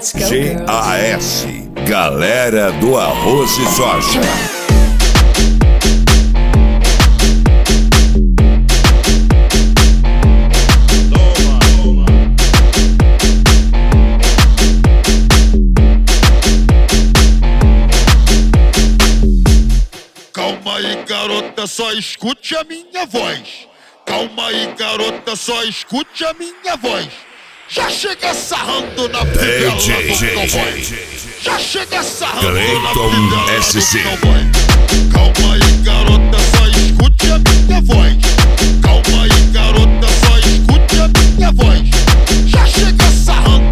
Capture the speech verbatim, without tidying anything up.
Let's go, G A S, Galera do Arroz e Soja. Calma aí, garota, só escute a minha voz. Calma aí, garota, só escute a minha voz. Já chega sarrando na fivela do cowboy. Já chega sarrando na fivela S C. do cowboy. Calma aí, garota, só escute a minha voz. Calma aí, garota, só escute a minha voz. Já chega sarrando